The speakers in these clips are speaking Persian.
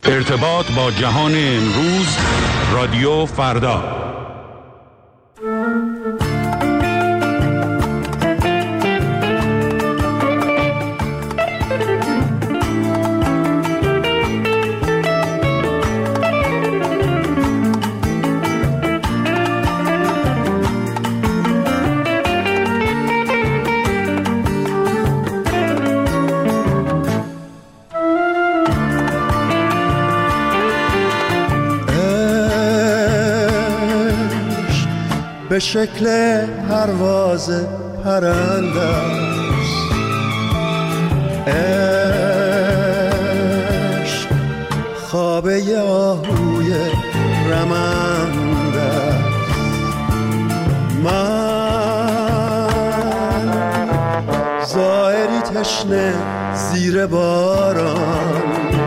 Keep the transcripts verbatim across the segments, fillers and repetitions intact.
ارتباط با جهان امروز، رادیو فردا. به شکل پرواز پرنده است، عشق خوابه آهوی رمنده است. من زائری تشنه زیر باران،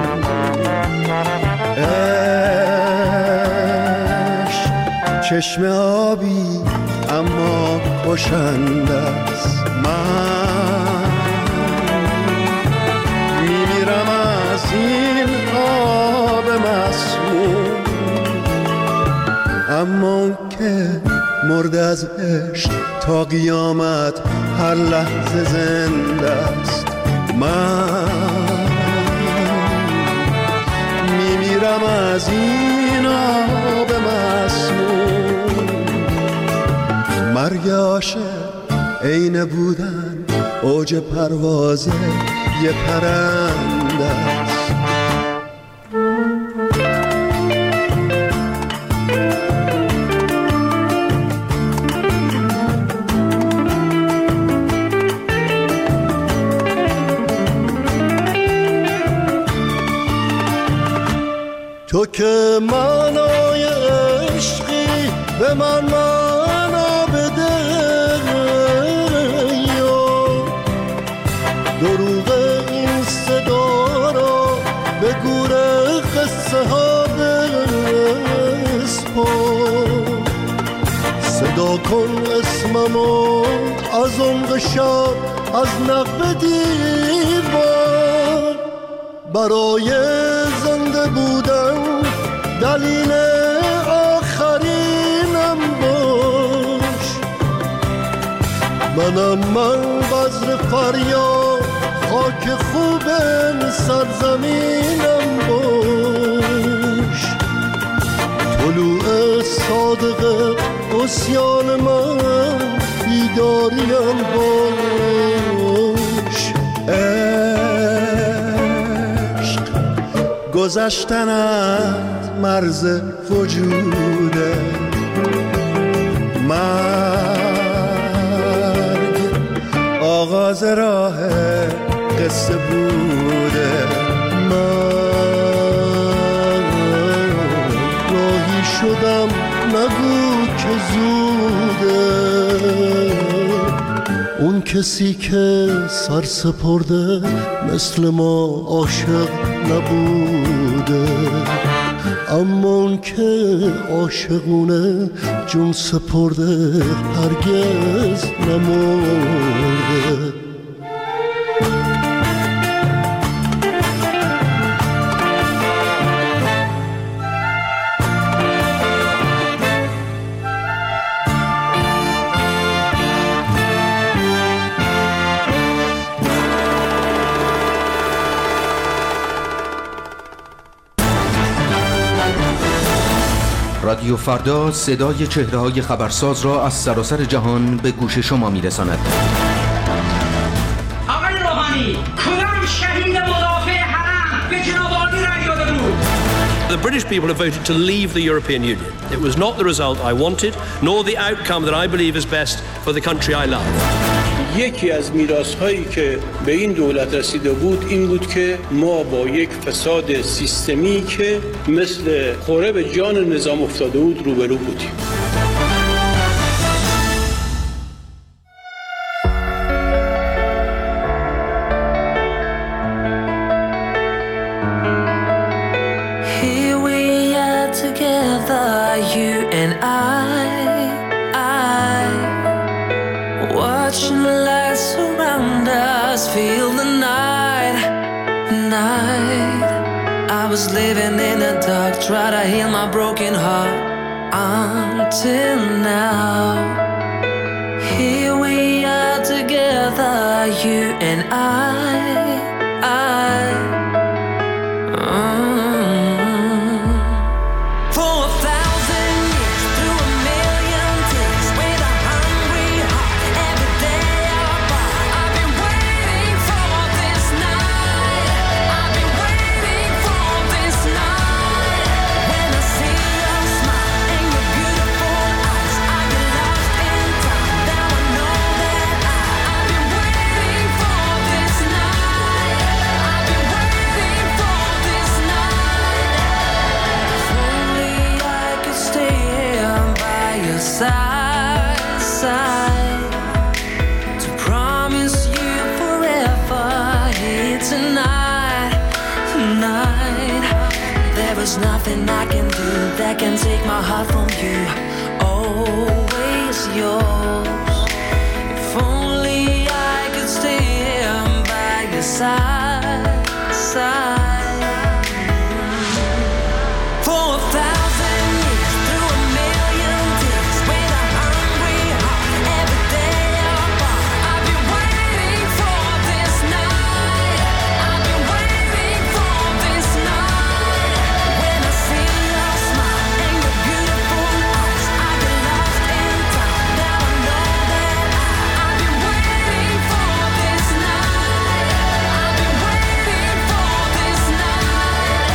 چشم آبی اما کشنده است. من میمیرم از این آب مسموم، اما اون که مرد از عشق تا قیامت هر لحظه زنده است. من میمیرم از این آب مسموم. مرگ عاشق عین بودن اوج پرواز یه پرنده است. تو که معنای عشقی به من معنا بده، دروغ این صدا را به گور قصه ها بسپار. صدا کن اسممو از عمق شب از نقب دیوار، برای زنده بودن دلیل آخرینم باش. منم من بذر فریاد خاک خوب سرزمینم باش. طلوع صادق عصیان من بیداریم باش. عشق گذشتن از مرز وجوده، مرگ آغاز راه قصه بوده. من راهی شدم نگو که زوده، اون کسی که سر سپرده مثل ما عاشق نبوده، اما اون که عاشقونه جون سپرده هرگز نمرده. رادیو فردا صدای چهره‌های خبرساز را از سراسر جهان به گوش شما می‌رساند. آقای روحانی، کدام شهید مدافع حرم به جناب عالی رأی داده بود؟ The British people have voted to leave the European Union. It was not the result I wanted, nor the outcome that I believe is best for the country I love. یکی از میراث‌هایی که به این دولت رسیده بود این بود که ما با یک فساد سیستمی که مثل خوره به جان نظام افتاده بود روبرو بودیم. Here we are together, you and I, I watching the lights surround us, feel the night, night. I was living in the dark, try to heal my broken heart. Until now, here we are together, you and I, I mm. For a thousand years, through a million days, with a hungry heart, every day apart. I've been waiting for this night, I've been waiting for this night. When I see your smile and your beautiful eyes, I get lost in time. Now I know that I, I've been waiting for this night, I've been waiting for this night. If only I could stay here by your side, side, to promise you forever here tonight, tonight. There is nothing I can do that can take my heart from you. Always yours. If only I could stay here by your side, side. For a thousand years, through a million days, with a hungry heart, every day apart. I've been waiting for this night, I've been waiting for this night. When I see your smile and your beautiful eyes, I get lost in time. Now I know that I, I've been waiting for this night, I've been waiting for this night.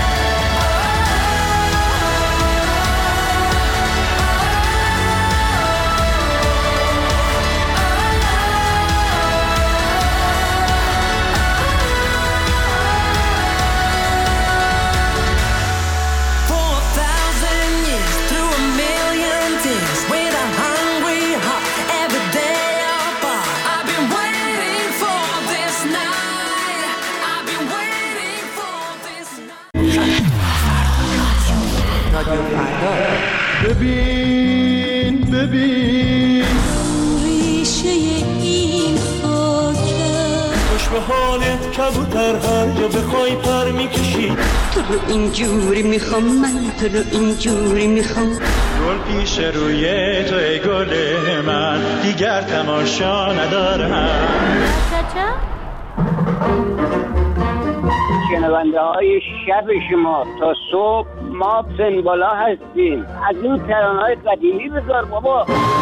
For a thousand years, through a million days, with a hungry heart, every day apart. I've been waiting for this night, I've been waiting for this night. رادیو فردا. ببین ببین ریشه این خاکه خوش به حالت کبوتر هر جا بخوای پر میکشی. تو رو اینجوری میخوام، من تو رو اینجوری میخوام. گل پیش روی تو ای گل من، دیگر تماشا ندارم. شنونده های شب شما تا صبح ما پنبالا هستیم. از این ترانه های قدیمی بذار بابا.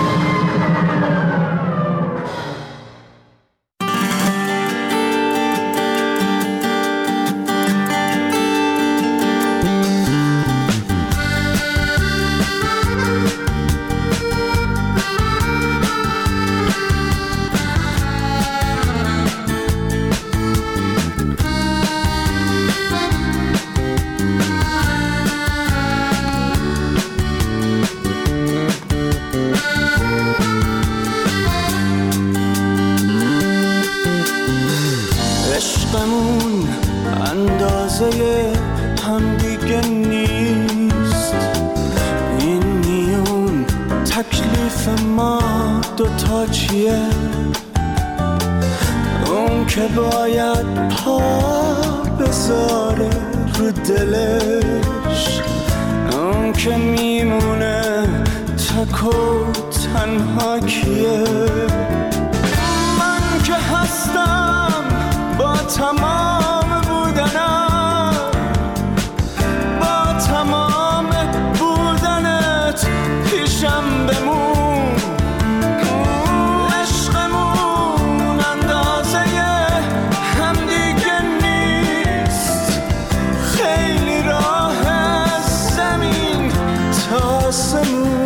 عشقمون اندازه هم دیگه نیست. این میون تکلیف ما دوتا چیه؟ اون که باید پا بذاره رو دلش، اون که میمونه تک و تنها کیه؟ من که هستم با تمام بودنم، با تمام بودنت پیشم بمون. عشقمون اندازه هم دیگه نیست. خیلی راه زمین تا آسمون.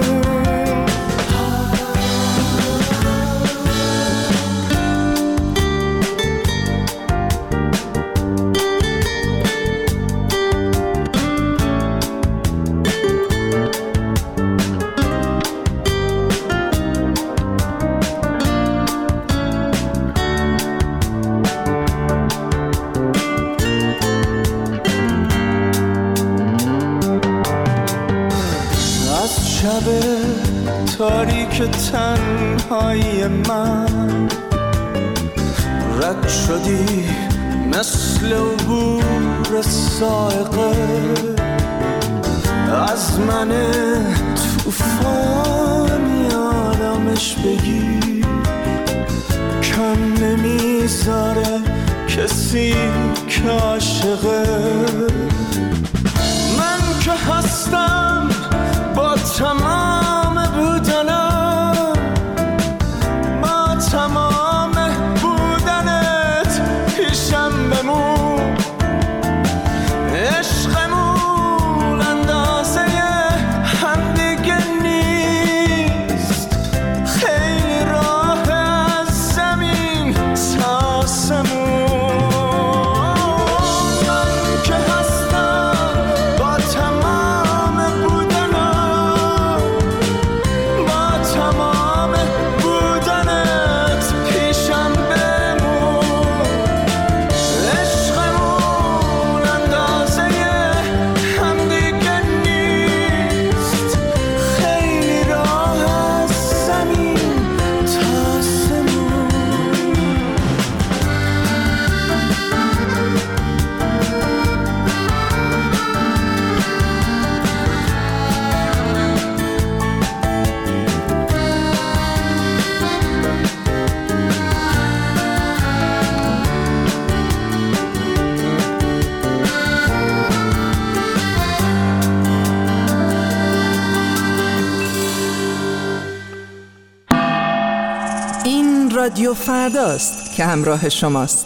تاریک تنهایی من رد شدی مثل عبور سائقه از من توفانی آدمش بگی کم نمیذاره کسی که عاشقه. من که هستم با تمام بودنم، با تمام بودنت پیشم بمون. عشقمون اندازه هم دیگه نیست، خیلی راه از زمین تا آسمون. من که هستم با تمام بودنم، با تمام بودنت پیشم بمون. عشقمون اندازه هم دیگه نیست، خیلی راه از زمین تا آسمون. این رادیو فرداست که همراه شماست.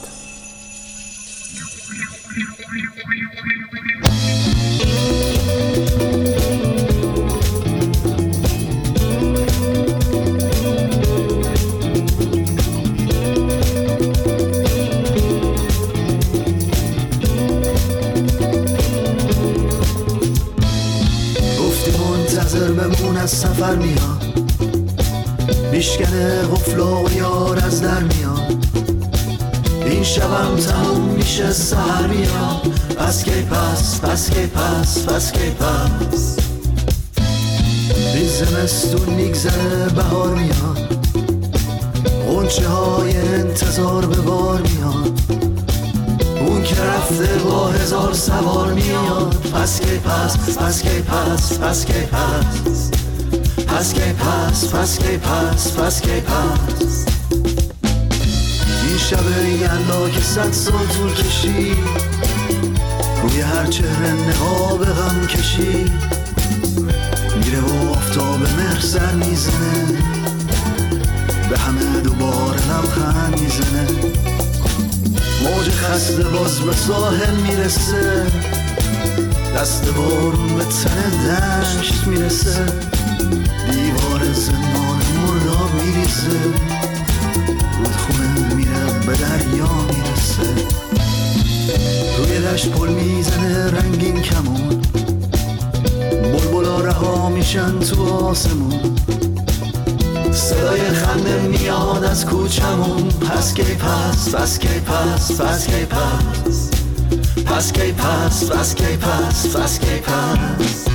گفتی منتظر بمون از سفر میاد، میشکنه قفلا و یار از در میاد. این شبم تموم میشه سحر میاد، پس کی پس پس کی پس پس کی پس. این زمستون میگذره بهار میاد، غنچه های انتظار به بار میاد. اون که رفته با هزار سوار میاد، پس کی پس پس کی پس پس کی پس. پس کی پس پس کی پس پس کی پس. این شب یلدا که صد سال طول کشید، روی هر چهره نقاب غم کشید. میره و آفتاب مهر سر میزنه، به همه دوباره لبخند میزنه. موج خسته باز به ساحل میرسه، دست بارون به تن دشت میرسه. دیوار زمان مرداب میریزه، رودخونه میره به دریا میرسه. روی دشت پل میزنه رنگین کمون، بلبلا رها میشن تو آسمون. صدای خنده میاد از کوچمون، پس کی پس پس کی پس پس کی پس. پس کی پس پس کی پس پس کی پس.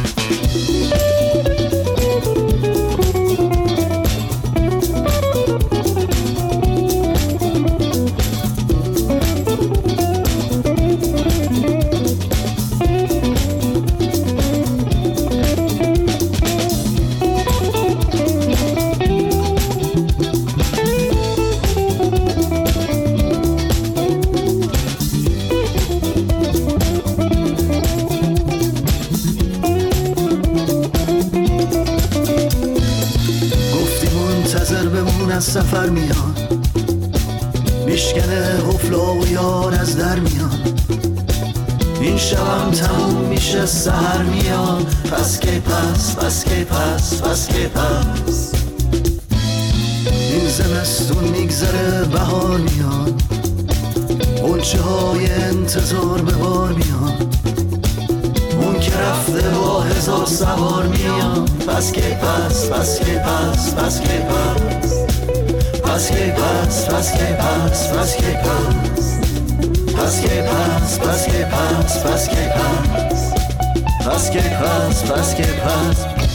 از سفر میاد، میشکنه قفلا و یار از در میاد. این شبم تموم میشه سحر میاد، پس کی پس پس کی پس پس کی پس. این زمستون میگذره بهار میاد، غنچه های انتظار به بار میاد. اون که رفته با هزار سوار میاد، پس کی پس پس کی پس پس کی پس. پس کی پس پس کی پس پس کی پس. پس کی پس پس کی پس پس کی پس. پس کی پس پس کی پس.